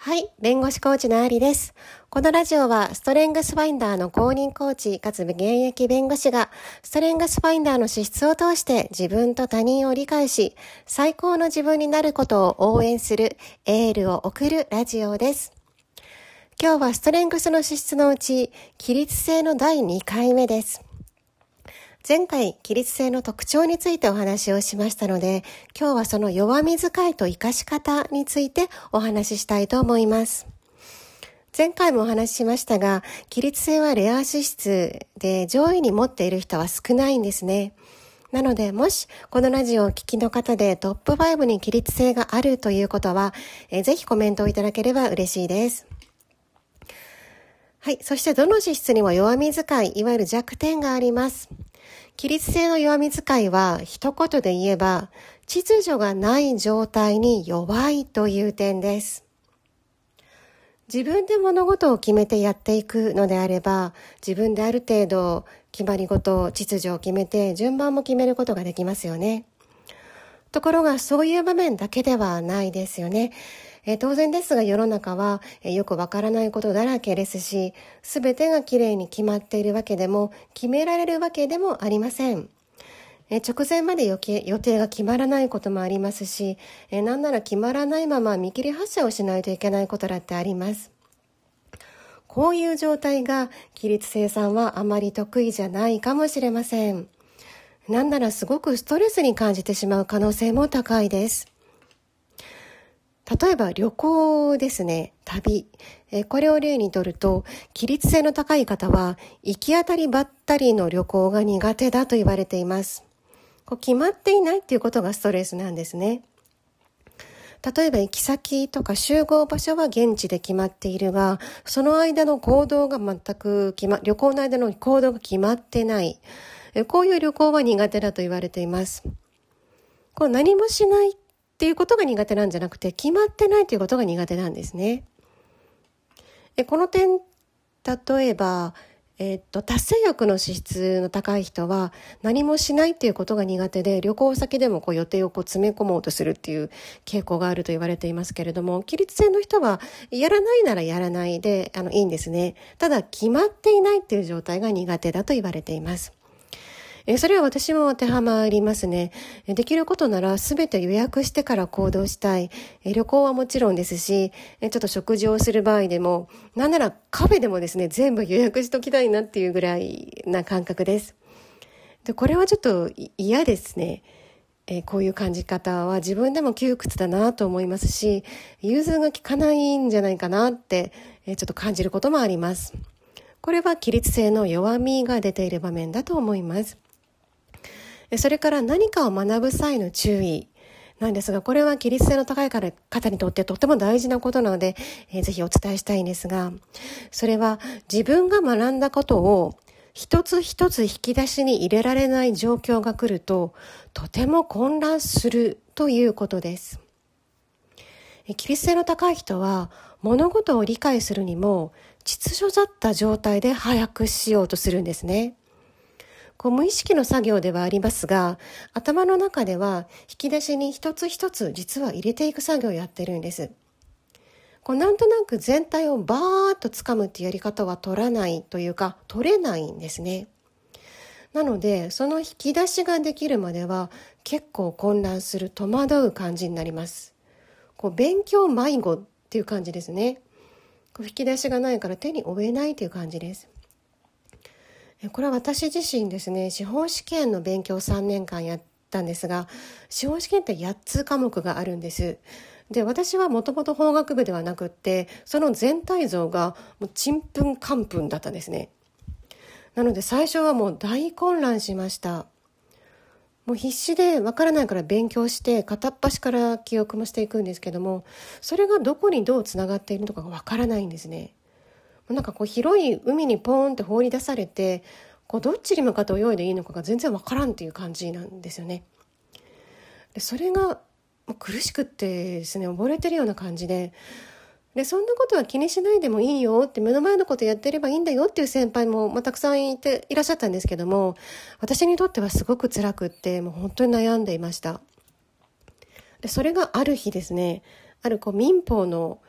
はい、弁護士コーチのありです。このラジオはストレングスファインダーの公認コーチかつ現役弁護士がストレングスファインダーの資質を通して自分と他人を理解し最高の自分になることを応援するエールを送るラジオです。今日はストレングスの資質のうち起立性の第2回目です。前回、起立性の特徴についてお話をしましたので、今日はその弱み使いと活かし方についてお話ししたいと思います。前回もお話ししましたが、起立性はレア資質で上位に持っている人は少ないんですね。なので、もしこのラジオをお聞きの方でトップ5に起立性があるということは、ぜひコメントをいただければ嬉しいです。はい、そしてどの資質にも弱み使い、いわゆる弱点があります。起立性の弱み使いは一言で言えば秩序がない状態に弱いという点です。自分で物事を決めてやっていくのであれば自分である程度決まり事、秩序を決めて順番も決めることができますよね。ところがそういう場面だけではないですよね。当然ですが世の中はよくわからないことだらけですし、すべてがきれいに決まっているわけでも決められるわけでもありません。直前まで予定が決まらないこともありますし、なんなら決まらないまま見切り発車をしないといけないことだってあります。こういう状態が起立性さんはあまり得意じゃないかもしれません。なんならすごくストレスに感じてしまう可能性も高いです。例えば旅行ですね、旅。これを例にとると、起立性の高い方は、行き当たりばったりの旅行が苦手だと言われています。決まっていないっていうことがストレスなんですね。例えば行き先とか集合場所は現地で決まっているが、その間の行動が全く旅行の間の行動が決まってない。こういう旅行は苦手だと言われています。何もしないっていうことが苦手なんじゃなくて、決まってないということが苦手なんですね。この点、例えば、達成欲の資質の高い人は何もしないっていうことが苦手で、旅行先でも予定を詰め込もうとするっていう傾向があると言われていますけれども、起立性の人はやらないならやらないでいいんですね。ただ決まっていないっていう状態が苦手だと言われています。それは私も当てはまりますね。できることならすべて予約してから行動したい。旅行はもちろんですし、ちょっと食事をする場合でも、なんならカフェでもですね、全部予約しときたいなっていうぐらいな感覚です。で、これはちょっと嫌ですね。こういう感じ方は自分でも窮屈だなと思いますし、融通が利かないんじゃないかなって、ちょっと感じることもあります。これは起立性の弱みが出ている場面だと思います。それから何かを学ぶ際の注意なんですが、これは起立性の高い方にとってとっても大事なことなので、ぜひお伝えしたいんですが、それは自分が学んだことを一つ一つ引き出しに入れられない状況が来ると、とても混乱するということです。起立性の高い人は物事を理解するにも秩序だった状態で把握しようとするんですね。無意識の作業ではありますが、頭の中では引き出しに一つ一つ実は入れていく作業をやってるんです。なんとなく全体をバーッと掴むっていうやり方は取らないというか、取れないんですね。なので、その引き出しができるまでは結構混乱する、戸惑う感じになります。勉強迷子っていう感じですね。引き出しがないから手に負えないという感じです。これは私自身ですね、司法試験の勉強を3年間やったんですが、司法試験って8つ科目があるんです。で、私はもともと法学部ではなくって、その全体像がもうちんぷんかんぷんだったんですね。なので最初はもう大混乱しました。もう必死でわからないから勉強して片っ端から記憶もしていくんですけども、それがどこにどうつながっているのかがわからないんですね。広い海にポーンって放り出されて、どっちに向かって泳いでいいのかが全然わからんっていう感じなんですよね。で、それが苦しくってですね、溺れてるような感じで、そんなことは気にしないでもいいよって、目の前のことやってればいいんだよっていう先輩も、たくさんいらっしゃったんですけども、私にとってはすごく辛くって、もう本当に悩んでいました。で、それがある日ですね、ある民法の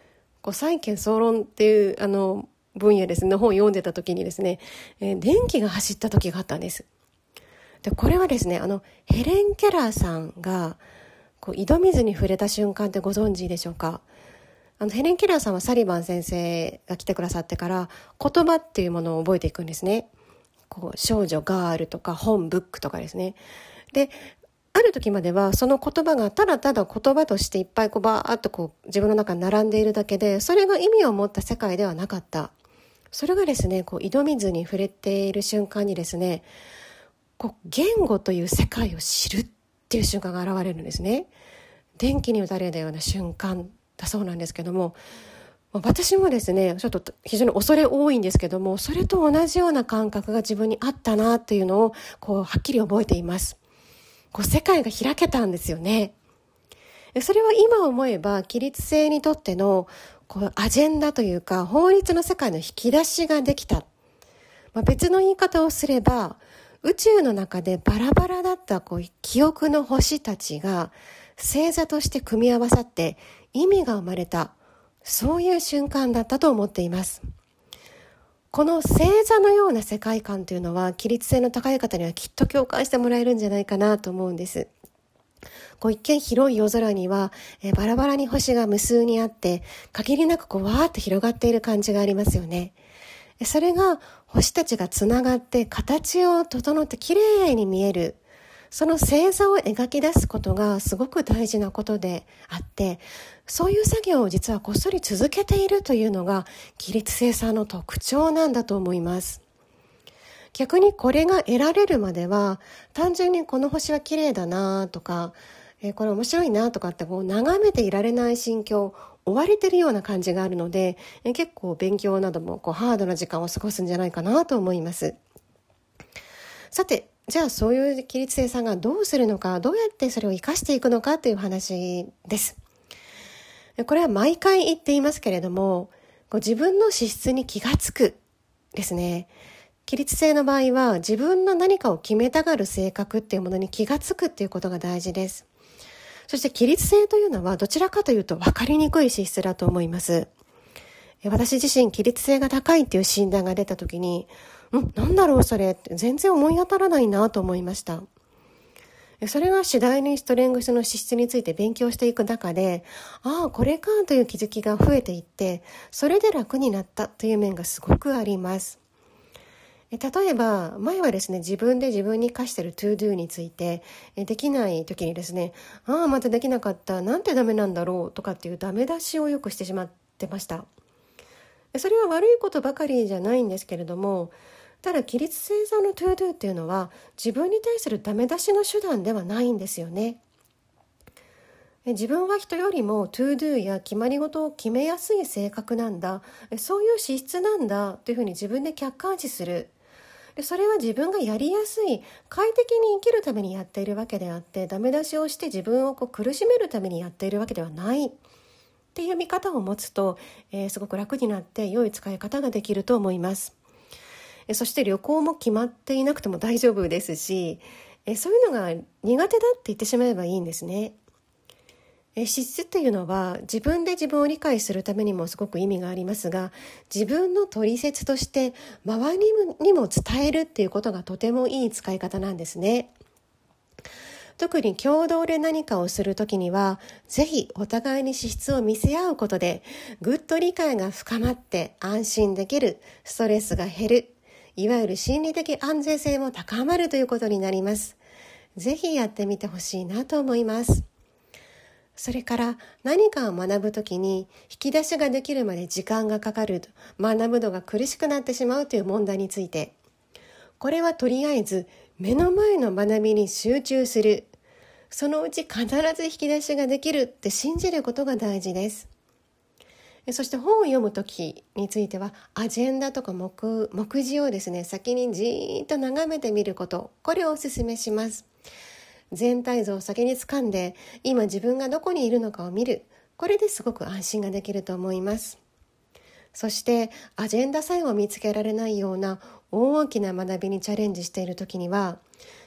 債権総論っていう分野ですね、本を読んでた時にですね、電気が走った時があったんです。で、これはですね、ヘレン・ケラーさんが井戸水に触れた瞬間ってご存知でしょうか。ヘレン・ケラーさんはサリバン先生が来てくださってから言葉っていうものを覚えていくんですね。少女ガールとか本ブックとかですね。で、ある時まではその言葉がただただ言葉としていっぱいバーっと自分の中に並んでいるだけで、それが意味を持った世界ではなかった。それがですね、井戸水に触れている瞬間にですね、言語という世界を知るっていう瞬間が現れるんですね。電気に打たれたような瞬間だそうなんですけども、私もですね、ちょっと非常に恐れ多いんですけども、それと同じような感覚が自分にあったなっていうのをはっきり覚えています。世界が開けたんですよね。それは今思えば起立性にとってのアジェンダというか法律の世界の引き出しができた。別の言い方をすれば、宇宙の中でバラバラだった記憶の星たちが星座として組み合わさって意味が生まれた、そういう瞬間だったと思っています。この星座のような世界観というのは起立性の高い方にはきっと共感してもらえるんじゃないかなと思うんです。一見広い夜空にはバラバラに星が無数にあって、限りなくわーって広がっている感じがありますよね。それが星たちがつながって形を整ってきれいに見える、その星座を描き出すことがすごく大事なことであって、そういう作業を実はこっそり続けているというのが起立性さんの特徴なんだと思います。逆にこれが得られるまでは、単純にこの星は綺麗だなとか、これ面白いなとかって眺めていられない心境、追われてるような感じがあるので、結構勉強などもハードな時間を過ごすんじゃないかなと思います。さて、じゃあそういう起立性さんがどうするのか、どうやってそれを生かしていくのかという話です。これは毎回言っていますけれども、自分の資質に気がつくですね。起立性の場合は自分の何かを決めたがる性格っていうものに気がつくっていうことが大事です。そして起立性というのはどちらかというと分かりにくい資質だと思います。私自身起立性が高いっていう診断が出た時に、なんだろうそれって全然思い当たらないなと思いました。それが次第にストレングスの資質について勉強していく中で、これかという気づきが増えていって、それで楽になったという面がすごくあります。例えば前はですね、自分で自分に課している to do についてできない時にですね、またできなかった、なんてダメなんだろうとかっていうダメ出しをよくしてしまってました。それは悪いことばかりじゃないんですけれども、ただ起立性さんの to do っていうのは自分に対するダメ出しの手段ではないんですよね。自分は人よりも to do や決まり事を決めやすい性格なんだ、そういう資質なんだというふうに自分で客観視する。それは自分がやりやすい、快適に生きるためにやっているわけであって、ダメ出しをして自分を苦しめるためにやっているわけではないっていう見方を持つと、すごく楽になって良い使い方ができると思います。そして旅行も決まっていなくても大丈夫ですし、そういうのが苦手だって言ってしまえばいいんですね。資質っていうのは自分で自分を理解するためにもすごく意味がありますが、自分の取説として周りにも伝えるっていうことがとてもいい使い方なんですね。特に共同で何かをするときには、ぜひお互いに資質を見せ合うことでぐっと理解が深まって安心できる、ストレスが減る、いわゆる心理的安全性も高まるということになります。ぜひやってみてほしいなと思います。それから何かを学ぶときに引き出しができるまで時間がかかる、学ぶのが苦しくなってしまうという問題について、これはとりあえず目の前の学びに集中する、そのうち必ず引き出しができるって信じることが大事です。そして本を読むときについてはアジェンダとか目次をですね、先にじーっと眺めてみること、これをお勧めします。全体像を先に掴んで今自分がどこにいるのかを見る、これですごく安心ができると思います。そしてアジェンダさえも見つけられないような大きな学びにチャレンジしているときには、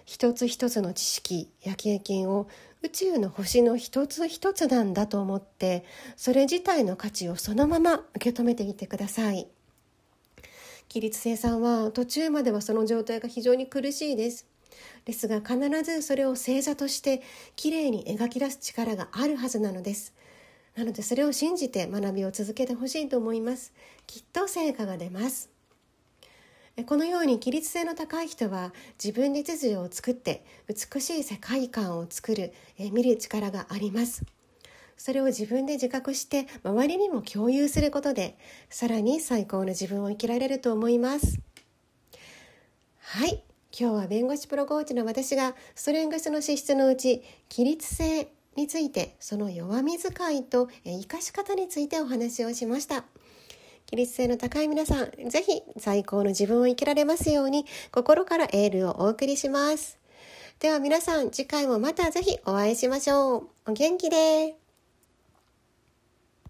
一つ一つの知識や経験を宇宙の星の一つ一つなんだと思って、それ自体の価値をそのまま受け止めていってください。起立性さんは途中まではその状態が非常に苦しいです。ですが必ずそれを星座としてきれいに描き出す力があるはずなのです。なのでそれを信じて学びを続けてほしいと思います。きっと成果が出ます。このように起立性の高い人は自分で秩序を作って美しい世界観を作る、見る力があります。それを自分で自覚して周りにも共有することで、さらに最高の自分を生きられると思います。はい、今日は弁護士プロコーチの私がストレングスの資質のうち起立性について、その弱み使いと生かし方についてお話をしました。起立性の高い皆さん、ぜひ最高の自分を生きられますように心からエールをお送りします。では皆さん、次回もまたぜひお会いしましょう。お元気で。